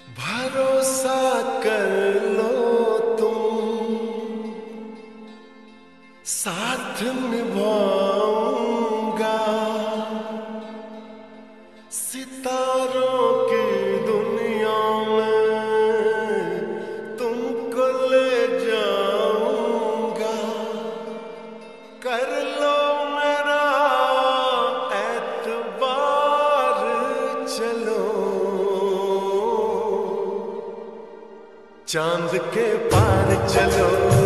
भरोसा कर लो तुम, साथ निभाऊंगा। सितारों की दुनिया में तुमको ले जाऊंगा। कर लो मेरा एतबार, चलो चांद के पार चलो।